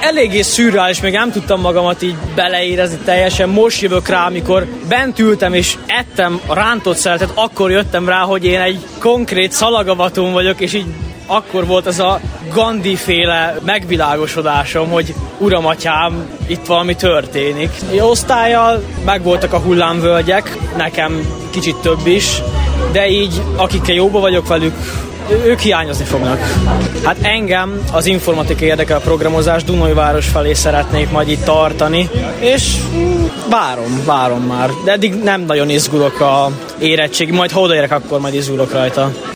eléggé szürreális, még nem tudtam magamat így beleérezni teljesen. Most jövök rá, amikor bent ültem és ettem a rántott szeletet, akkor jöttem rá, hogy én egy konkrét szalagavatom vagyok, és így akkor volt ez a Gandhi-féle megvilágosodásom, hogy uram, atyám, itt valami történik. Osztállyal megvoltak a hullámvölgyek, nekem kicsit több is, de így akikkel jóba vagyok velük, ők hiányozni fognak. Hát engem az informatika érdekel, a programozás, Dunajváros felé szeretnék majd itt tartani, és várom már. De eddig nem nagyon izgulok a érettségi, majd ha odaérek, akkor majd izgulok rajta.